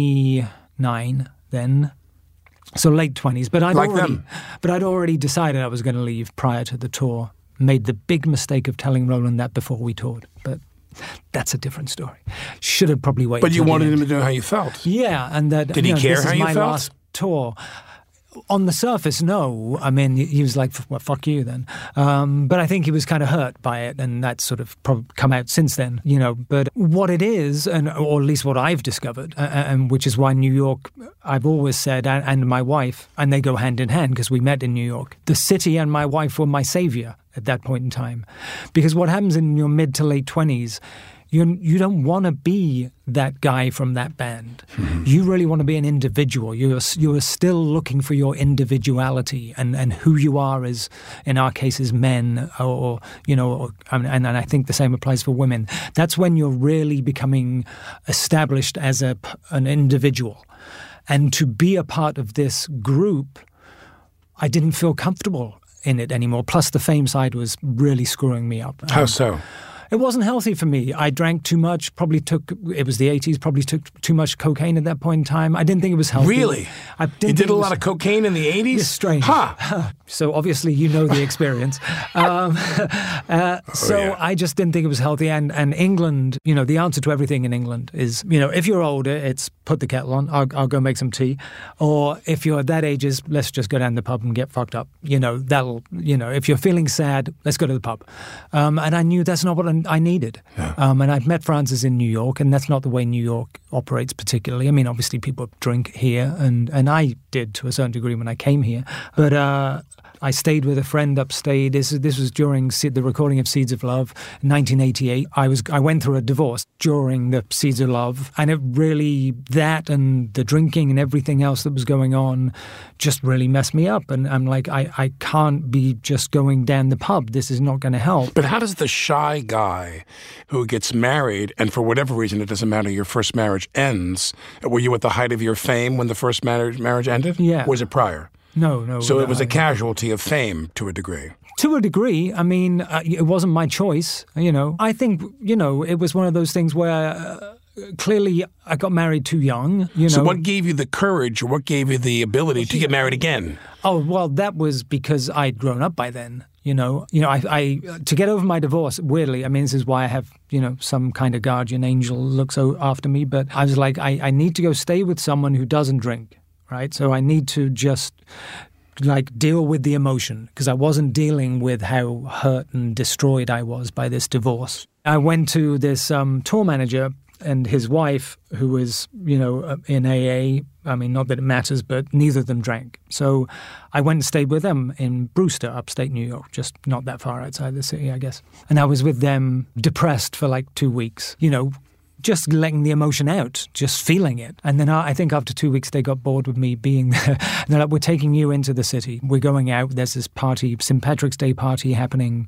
29 then, so late 20s. But I'd already decided I was going to leave prior to the tour. Made the big mistake of telling Roland that before we toured, but that's a different story. Should have probably waited. But you wanted him to know how you felt. Yeah, and that did he care how you felt? This is my last tour. On the surface, no. I mean, he was like, well, fuck you then. But I think he was kind of hurt by it, and that's sort of probably come out since then, But what it is, or at least what I've discovered, and which is why New York, I've always said, and my wife, and they go hand in hand because we met in New York. The city and my wife were my savior at that point in time. Because what happens in your mid to late 20s, you don't want to be that guy from that band. Mm-hmm. You really want to be an individual. You're still looking for your individuality and who you are as, in our case, as men, and I think the same applies for women. That's when you're really becoming established as an individual. And to be a part of this group, I didn't feel comfortable in it anymore. Plus, the fame side was really screwing me up. How so? It wasn't healthy for me. I drank too much, it was the 80s, probably took too much cocaine at that point in time. I didn't think it was healthy. Really? You did a lot of cocaine in the 80s? It's strange. Huh. So obviously you know the experience. I just didn't think it was healthy. And England, the answer to everything in England is, if you're older, it's put the kettle on, I'll go make some tea. Or if you're at that age, let's just go down to the pub and get fucked up. If you're feeling sad, let's go to the pub. And I knew that's not what I needed. Yeah. And I'd met Francis in New York, and that's not the way New York operates particularly. I mean, obviously people drink here, and I did to a certain degree when I came here. But I stayed with a friend upstate. This was during the recording of Seeds of Love, 1988. I went through a divorce during the Seeds of Love, and it really, that and the drinking and everything else that was going on just really messed me up. And I'm like, I can't be just going down the pub. This is not going to help. But how does the shy guy who gets married, and for whatever reason, it doesn't matter, your first marriage ends, were you at the height of your fame when the first marriage ended? Yeah. Or was it prior? No. So it was a casualty of fame to a degree. To a degree. I mean, it wasn't my choice, I think, it was one of those things where clearly I got married too young, So what gave you the courage, or what gave you the ability to get married again? Oh, well, that was because I'd grown up by then. I to get over my divorce, weirdly, I mean, this is why I have, some kind of guardian angel looks after me. But I was like, I need to go stay with someone who doesn't drink. Right, so I need to just deal with the emotion because I wasn't dealing with how hurt and destroyed I was by this divorce. I went to this tour manager and his wife, who was, in AA. I mean, not that it matters, but neither of them drank. So I went and stayed with them in Brewster, upstate New York, just not that far outside the city, I guess. And I was with them depressed for like 2 weeks, just letting the emotion out, just feeling it. And then I think after 2 weeks, they got bored with me being there. And they're like, we're taking you into the city. We're going out. There's this party, St. Patrick's Day party happening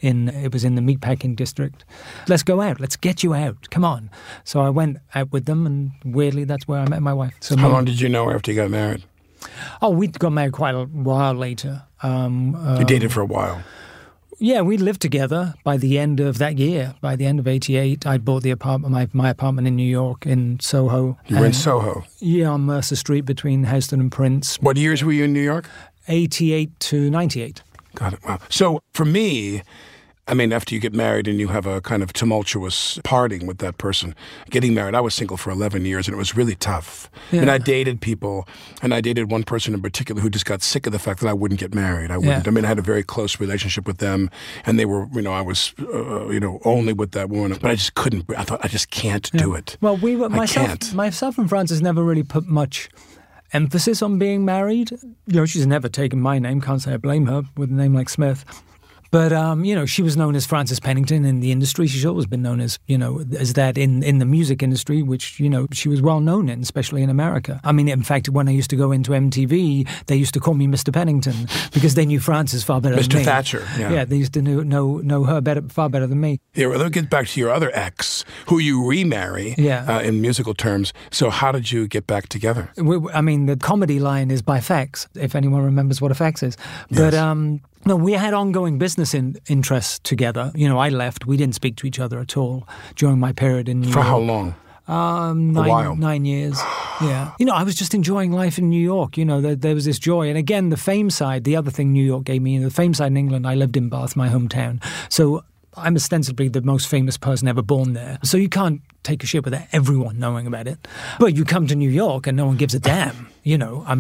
it was in the meatpacking district. Let's go out. Let's get you out. Come on. So I went out with them, and weirdly, that's where I met my wife. So how long did you know her after you got married? Oh, we got married quite a while later. You dated for a while? Yeah, we lived together by the end of that year. By the end of '88, I'd bought the apartment, my apartment in New York, in Soho. You were in Soho? Yeah, on Mercer Street between Houston and Prince. What years were you in New York? 88 to 98. Got it. Wow. So for me, I mean, after you get married and you have a kind of tumultuous parting with that person, getting married, I was single for 11 years and it was really tough. Yeah. And I dated people, and I dated one person in particular who just got sick of the fact that I wouldn't get married. I wouldn't. Yeah. I mean, I had a very close relationship with them, and they were, I was, only with that woman, but I just couldn't. I thought, I just can't do it. Well, myself and Frances never really put much emphasis on being married. She's never taken my name. Can't say I blame her with a name like Smith. But, she was known as Frances Pennington in the industry. She's always been known as, as that in the music industry, which, she was well known in, especially in America. I mean, in fact, when I used to go into MTV, they used to call me Mr. Pennington because they knew Frances far better than me. Mr. Thatcher, yeah. Yeah, they used to know her far better than me. Yeah, well, let's get back to your other ex, who you remarry in musical terms. So how did you get back together? The comedy line is by fax, if anyone remembers what a fax is. But, yes. No, we had ongoing business interests together. I left. We didn't speak to each other at all during my period in New York. For how long? A while. 9 years. Yeah. I was just enjoying life in New York. There was this joy. And again, the fame side, the other thing New York gave me, the fame side in England, I lived in Bath, my hometown. So I'm ostensibly the most famous person ever born there. So you can't take a shit without everyone knowing about it. But you come to New York and no one gives a damn. In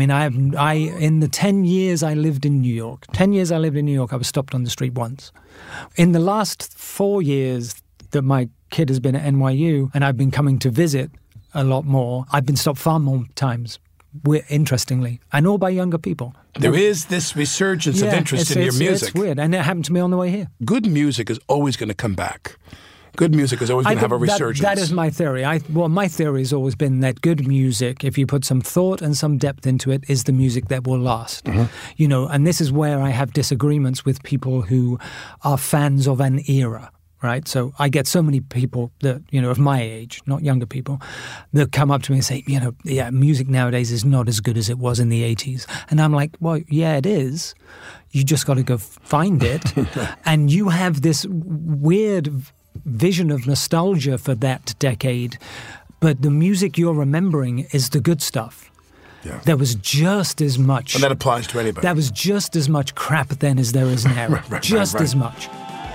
the 10 years I lived in New York, I was stopped on the street once. In the last 4 years that my kid has been at NYU and I've been coming to visit a lot more, I've been stopped far more times, interestingly, and all by younger people. There is this resurgence of interest in your music. It's weird, and it happened to me on the way here. Good music is always going to come back. Good music is always going to have a resurgence. That is my theory. My theory has always been that good music, if you put some thought and some depth into it, is the music that will last. Mm-hmm. And this is where I have disagreements with people who are fans of an era. Right, so I get so many people that of my age, not younger people, that come up to me and say, music nowadays is not as good as it was in the 80s, and I'm like, well, yeah, it is. You just got to go find it, and you have this weird vision of nostalgia for that decade, but the music you're remembering is the good stuff. Yeah. There was just as much, and that applies to anybody. There was just as much crap then as there is now, right. As much.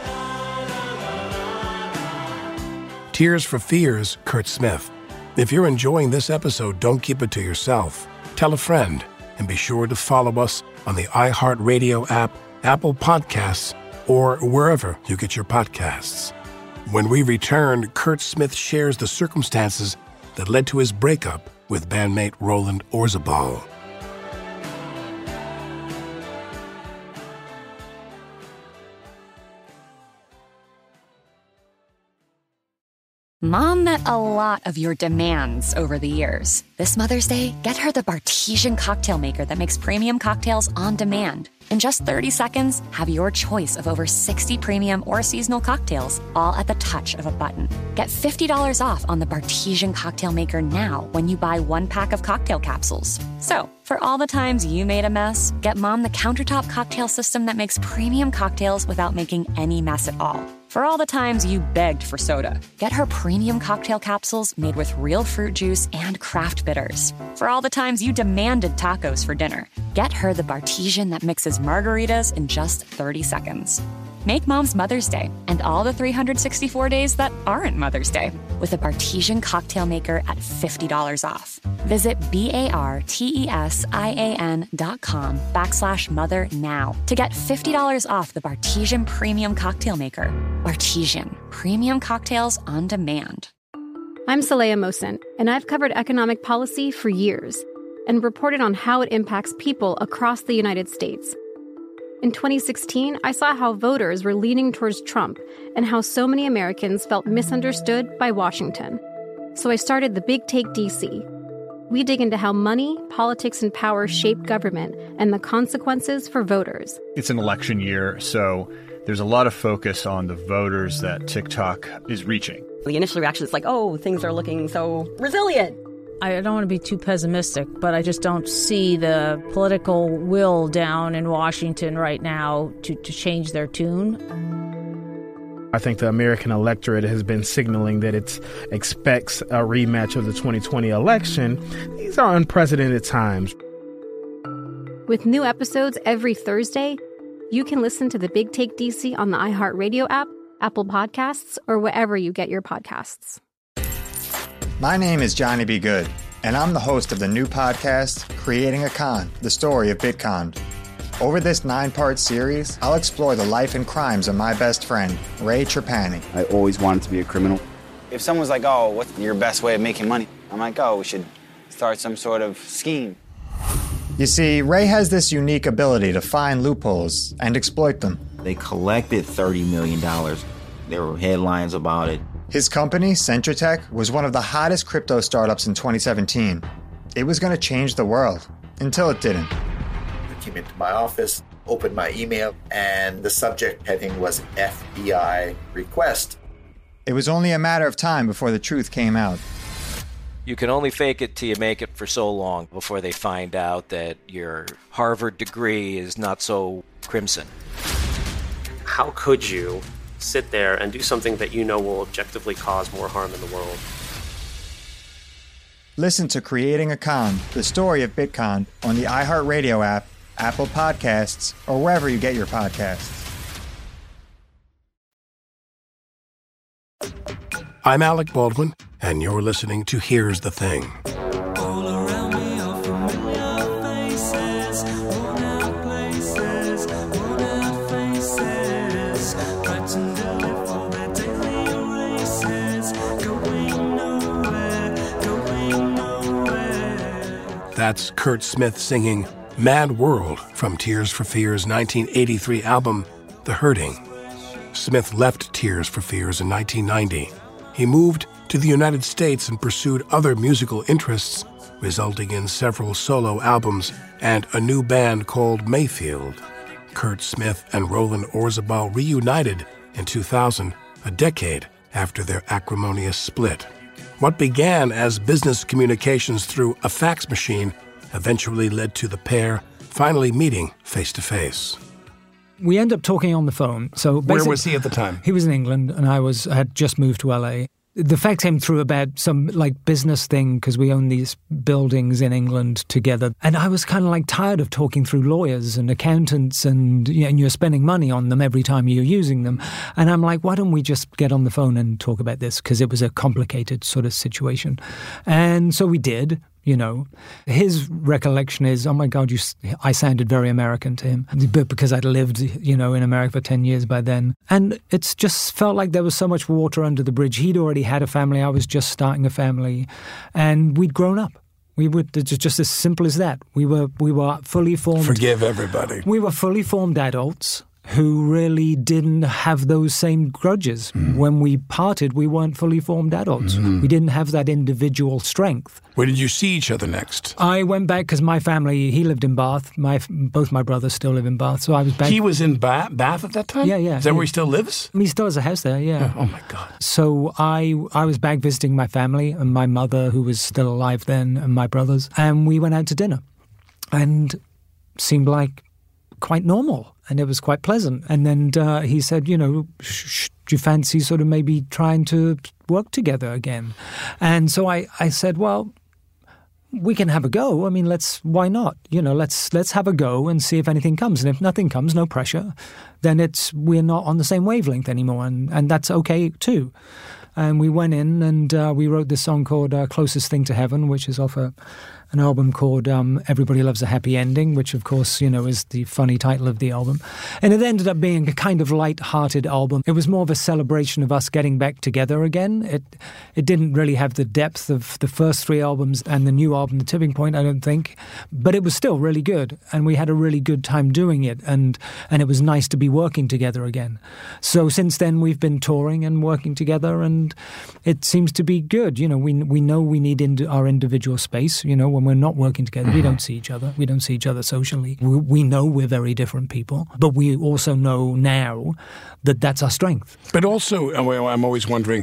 Tears for Fears, Kurt Smith. If you're enjoying this episode, don't keep it to yourself. Tell a friend, and be sure to follow us on the iHeartRadio app, Apple Podcasts, or wherever you get your podcasts. When we return, Kurt Smith shares the circumstances that led to his breakup with bandmate Roland Orzabal. Mom met a lot of your demands over the years. This Mother's Day, get her the Bartesian cocktail maker that makes premium cocktails on demand. In just 30 seconds, have your choice of over 60 premium or seasonal cocktails, all at the touch of a button. Get $50 off on the Bartesian cocktail maker now when you buy 1 pack of cocktail capsules. So, for all the times you made a mess, get Mom the countertop cocktail system that makes premium cocktails without making any mess at all. For all the times you begged for soda, get her premium cocktail capsules made with real fruit juice and craft bitters. For all the times you demanded tacos for dinner, get her the Bartesian that mixes margaritas in just 30 seconds. Make Mom's Mother's Day and all the 364 days that aren't Mother's Day with a Bartesian cocktail maker at $50 off. Visit BARTESIAN.com/mother now to get $50 off the Bartesian Premium Cocktail Maker. Bartesian, premium cocktails on demand. I'm Saleha Mohsin, and I've covered economic policy for years and reported on how it impacts people across the United States. In 2016, I saw how voters were leaning towards Trump and how so many Americans felt misunderstood by Washington. So I started The Big Take DC. We dig into how money, politics, and power shape government and the consequences for voters. It's an election year, so there's a lot of focus on the voters that TikTok is reaching. The initial reaction is like, oh, things are looking so resilient. I don't want to be too pessimistic, but I just don't see the political will down in Washington right now to change their tune. I think the American electorate has been signaling that it expects a rematch of the 2020 election. These are unprecedented times. With new episodes every Thursday, you can listen to The Big Take DC on the iHeartRadio app, Apple Podcasts, or wherever you get your podcasts. My name is Johnny B. Good, and I'm the host of the new podcast, Creating a Con, the story of Bitcon. Over this 9-part series, I'll explore the life and crimes of my best friend, Ray Trapani. I always wanted to be a criminal. If someone's like, oh, what's your best way of making money? I'm like, oh, we should start some sort of scheme. You see, Ray has this unique ability to find loopholes and exploit them. They collected $30 million. There were headlines about it. His company, Centratech, was one of the hottest crypto startups in 2017. It was going to change the world, until it didn't. I came into my office, opened my email, and the subject heading was FBI request. It was only a matter of time before the truth came out. You can only fake it till you make it for so long before they find out that your Harvard degree is not so crimson. How could you sit there and do something that you know will objectively cause more harm in the world? Listen to Creating a Con, the story of Bitcon, on the iHeartRadio app, Apple Podcasts, or wherever you get your podcasts. I'm Alec Baldwin, and you're listening to Here's the Thing. That's Kurt Smith singing Mad World from Tears for Fears' 1983 album, The Hurting. Smith left Tears for Fears in 1990. He moved to the United States and pursued other musical interests, resulting in several solo albums and a new band called Mayfield. Kurt Smith and Roland Orzabal reunited in 2000, a decade after their acrimonious split. What began as business communications through a fax machine eventually led to the pair finally meeting face-to-face. We end up talking on the phone. So where was he at the time? He was in England, and I had just moved to LA. The fact came through about some business thing because we own these buildings in England together. And I was kind of tired of talking through lawyers and accountants and you're spending money on them every time you're using them. And I'm like, why don't we just get on the phone and talk about this? Because it was a complicated sort of situation. And so we did. His recollection is, oh my God, I sounded very American to him, but because I'd lived, in America for 10 years by then. And it's just felt like there was so much water under the bridge. He'd already had a family. I was just starting a family, and we'd grown up. It's just as simple as that. We were fully formed. Forgive everybody. We were fully formed adults who really didn't have those same grudges. Mm. When we parted, we weren't fully formed adults. Mm-hmm. We didn't have that individual strength. Where did you see each other next? I went back because my family, he lived in Bath. Both my brothers still live in Bath, so I was back. He was in Bath at that time? Yeah. Is that where he still lives? He still has a house there, yeah. Oh my God. So I was back visiting my family and my mother, who was still alive then, and my brothers, and we went out to dinner. And seemed like quite normal. And it was quite pleasant. And then he said, do you fancy sort of maybe trying to work together again? And so I said, well, we can have a go. I mean, why not? Let's have a go and see if anything comes. And if nothing comes, no pressure, then we're not on the same wavelength anymore. And that's okay too. And we went in and we wrote this song called Closest Thing to Heaven, which is off an album called Everybody Loves a Happy Ending, which, of course, is the funny title of the album. And it ended up being a kind of light-hearted album. It was more of a celebration of us getting back together again. It didn't really have the depth of the first 3 albums and the new album, The Tipping Point, I don't think. But it was still really good, and we had a really good time doing it, and it was nice to be working together again. So since then, we've been touring and working together, and it seems to be good. We know we need our individual space, when we're not working together, we don't see each other. We don't see each other socially. We know we're very different people, but we also know now that that's our strength. But also, I'm always wondering,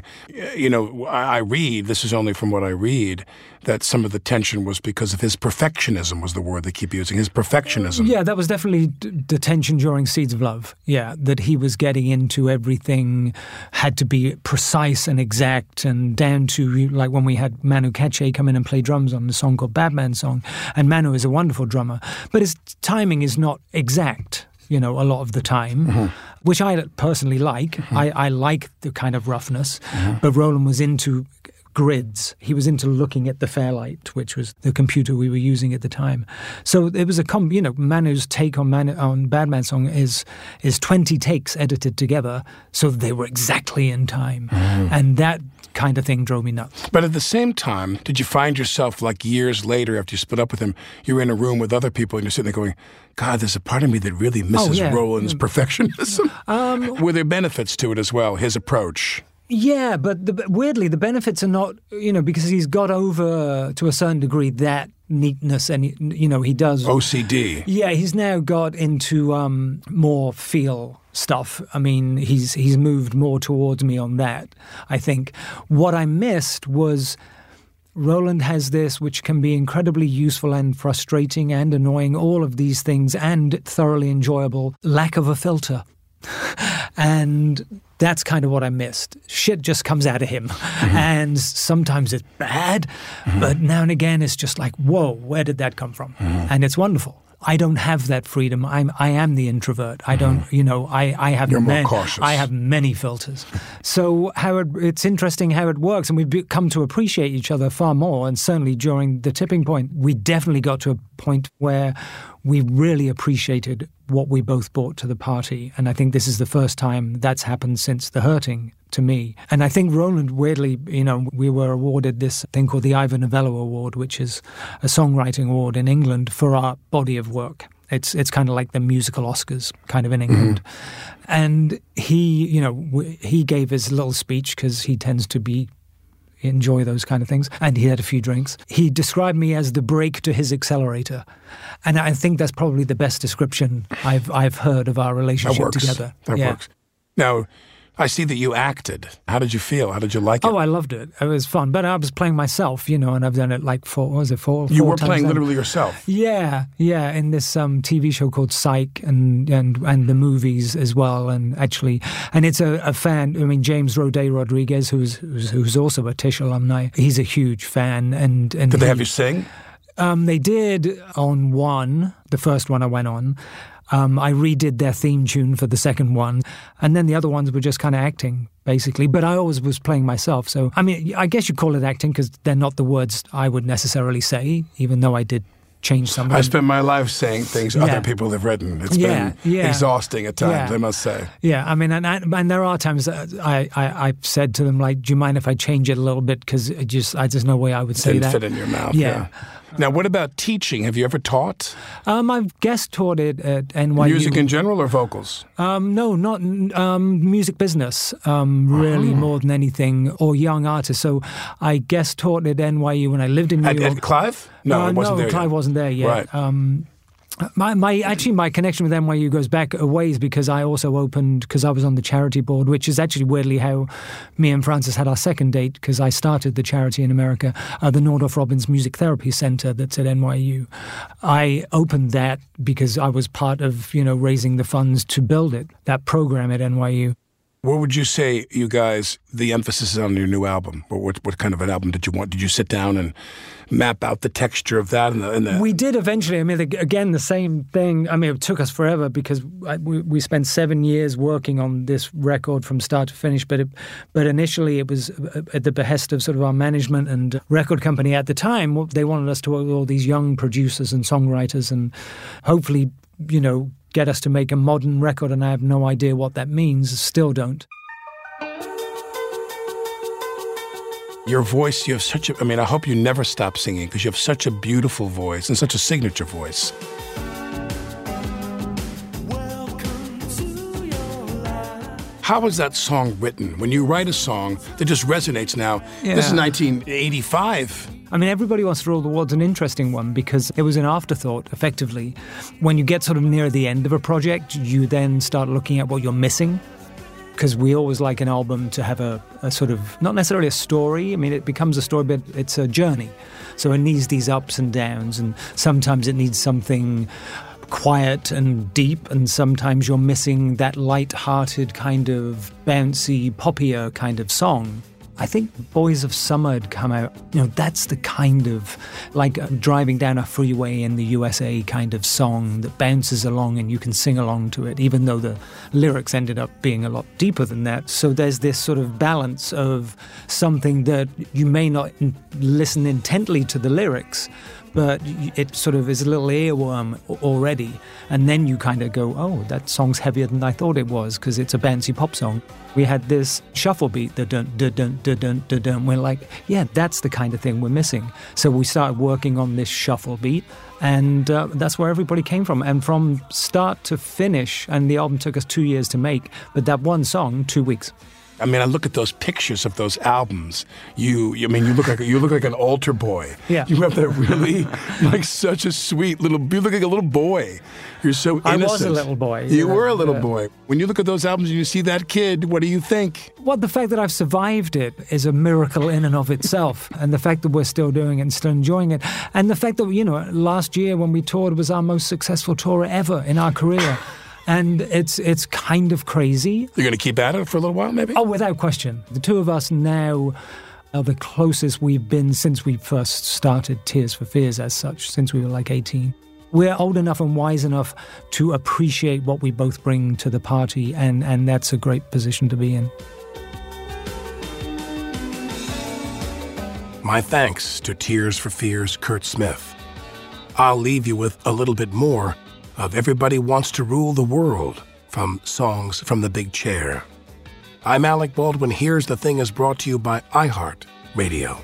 I read, this is only from what I read, that some of the tension was because of his perfectionism, was the word they keep using, his perfectionism. Yeah, that was definitely the tension during Seeds of Love. Yeah, that he was getting into everything, had to be precise and exact, and down to, like, when we had Manu Katché come in and play drums on the song called Batman Song, and Manu is a wonderful drummer, but his timing is not exact, a lot of the time, which I personally like. I like the kind of roughness, but Roland was into grids. He was into looking at the Fairlight, which was the computer we were using at the time. So it was Manu's take on Batman Song is 20 takes edited together so that they were exactly in time. And that kind of thing drove me nuts. But at the same time, did you find yourself, like, years later after you split up with him, you're in a room with other people and you're sitting there going, God, there's a part of me that really misses Roland's perfectionism? Were there benefits to it as well, his approach? Yeah, but weirdly, the benefits are not, because he's got over, to a certain degree, that neatness, and, he does... OCD. Yeah, he's now got into more feel stuff. I mean, he's moved more towards me on that, I think. What I missed was... Roland has this, which can be incredibly useful and frustrating and annoying, all of these things, and thoroughly enjoyable, lack of a filter. And that's kind of what I missed. Shit just comes out of him. And sometimes it's bad, but now and again it's just like, whoa, where did that come from? And it's wonderful. I don't have that freedom. I am the introvert. I don't, I have You're more cautious. I have many filters. So it's interesting how it works, and we've come to appreciate each other far more. And certainly during The Tipping Point, we definitely got to a point where we really appreciated what we both brought to the party. And I think this is the first time that's happened since The Hurting, to me. And I think Roland, weirdly, we were awarded this thing called the Ivor Novello Award, which is a songwriting award in England for our body of work. It's kind of like the musical Oscars kind of in England. And he gave his little speech because he tends to enjoy those kind of things. And he had a few drinks. He described me as the brake to his accelerator. And I think that's probably the best description I've heard of our relationship together. That works. Now, I see that you acted. How did you feel? How did you like it? Oh, I loved it. It was fun. But I was playing myself, and I've done it like four You were playing literally yourself? Yeah, in this TV show called Psych and the movies as well. And it's a fan. I mean, James Roday Rodriguez, who's also a Tisch alumni, he's a huge fan. And did they have you sing? They did on the first one I went on. I redid their theme tune for the second one, and then the other ones were just kind of acting, basically. But I always was playing myself. So, I mean, I guess you call it acting because they're not the words I would necessarily say, even though I did change some of them. I spent my life saying things other people have written. It's been exhausting at times, I must say. Yeah, I mean, and there are times that I've said to them, like, do you mind if I change it a little bit? Because there's no way I would say that. Didn't fit in your mouth, yeah. Now, what about teaching? Have you ever taught? I've guest taught it at NYU. Music in general or vocals? No, not music business, really, more than anything, or young artists. So I guest taught at NYU when I lived in New York. At Clive? No, it wasn't there Clive yet. wasn't there yet. Right. My connection with NYU goes back a ways because I also opened, because I was on the charity board, which is actually weirdly how me and Francis had our second date, because I started the charity in America, the Nordhoff Robbins Music Therapy Center that's at NYU. I opened that because I was part of, raising the funds to build it, that program at NYU. What would you say, you guys, the emphasis is on your new album? Or what kind of an album did you want? Did you sit down and map out the texture of that? We did eventually. I mean, again, the same thing. I mean, it took us forever because we spent 7 years working on this record from start to finish. But initially it was at the behest of sort of our management and record company at the time. They wanted us to work with all these young producers and songwriters and hopefully, get us to make a modern record, and I have no idea what that means. Still don't. Your voice, you have such a... I mean, I hope you never stop singing because you have such a beautiful voice and such a signature voice. How was that song written? When you write a song that just resonates now, This is 1985. I mean, Everybody Wants to Rule the World's an interesting one because it was an afterthought, effectively. When you get sort of near the end of a project, you then start looking at what you're missing. Because we always like an album to have a sort of, not necessarily a story. I mean, it becomes a story, but it's a journey. So it needs these ups and downs, and sometimes it needs something quiet and deep, and sometimes you're missing that light-hearted kind of bouncy, poppier kind of song. I think Boys of Summer had come out, that's the kind of, like driving down a freeway in the USA kind of song that bounces along and you can sing along to it, even though the lyrics ended up being a lot deeper than that. So there's this sort of balance of something that you may not listen intently to the lyrics, but it sort of is a little earworm already. And then you kind of go, oh, that song's heavier than I thought it was because it's a bouncy pop song. We had this shuffle beat, da-dun-da-dun-da-dun-da-dun. We're like, yeah, that's the kind of thing we're missing. So we started working on this shuffle beat, and that's where everybody came from. And from start to finish, and the album took us 2 years to make, but that one song, 2 weeks. I mean, I look at those pictures of those albums. You look like an altar boy. Yeah. You have that really, like, such a sweet little. You look like a little boy. You're so innocent. I was a little boy. You were a little boy. When you look at those albums and you see that kid, what do you think? Well, the fact that I've survived it is a miracle in and of itself, and the fact that we're still doing it and still enjoying it, and the fact that last year when we toured was our most successful tour ever in our career. And it's kind of crazy. You're going to keep at it for a little while, maybe? Oh, without question. The two of us now are the closest we've been since we first started Tears for Fears as such, since we were like 18. We're old enough and wise enough to appreciate what we both bring to the party, and that's a great position to be in. My thanks to Tears for Fears' Kurt Smith. I'll leave you with a little bit more of Everybody Wants to Rule the World from Songs from the Big Chair. I'm Alec Baldwin. Here's the Thing is brought to you by iHeart Radio.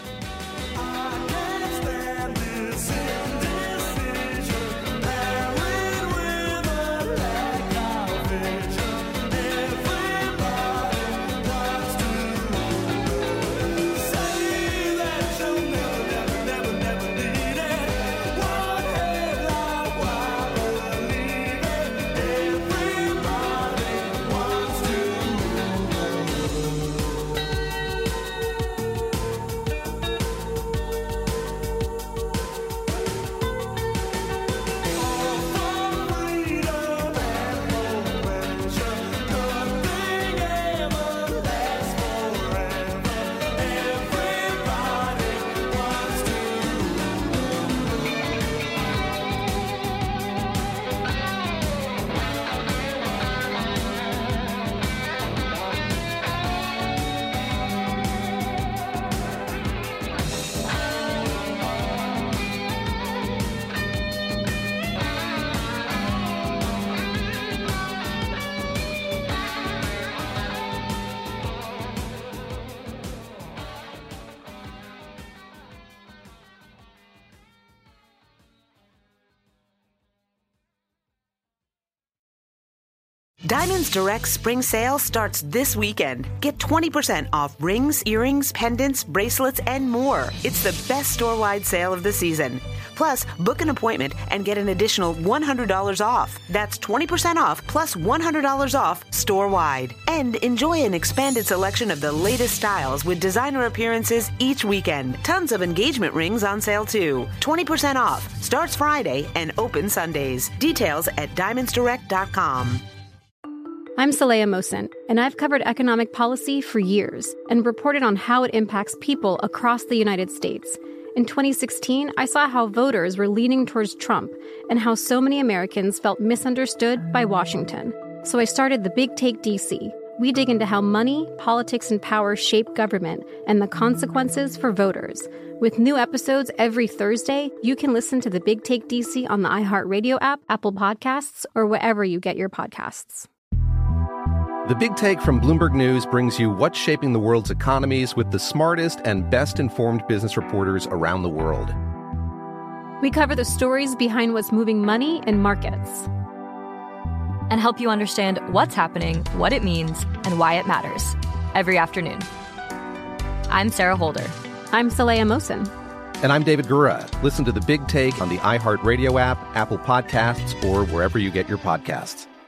Diamonds Direct Spring Sale starts this weekend. Get 20% off rings, earrings, pendants, bracelets, and more. It's the best store-wide sale of the season. Plus, book an appointment and get an additional $100 off. That's 20% off plus $100 off store-wide. And enjoy an expanded selection of the latest styles with designer appearances each weekend. Tons of engagement rings on sale too. 20% off. Starts Friday and open Sundays. Details at diamondsdirect.com. I'm Saleha Mohsin, and I've covered economic policy for years and reported on how it impacts people across the United States. In 2016, I saw how voters were leaning towards Trump and how so many Americans felt misunderstood by Washington. So I started The Big Take DC. We dig into how money, politics, and power shape government and the consequences for voters. With new episodes every Thursday, you can listen to The Big Take DC on the iHeartRadio app, Apple Podcasts, or wherever you get your podcasts. The Big Take from Bloomberg News brings you what's shaping the world's economies with the smartest and best-informed business reporters around the world. We cover the stories behind what's moving money and markets. And help you understand what's happening, what it means, and why it matters. Every afternoon. I'm Sarah Holder. I'm Saleha Mohsin. And I'm David Gura. Listen to The Big Take on the iHeartRadio app, Apple Podcasts, or wherever you get your podcasts.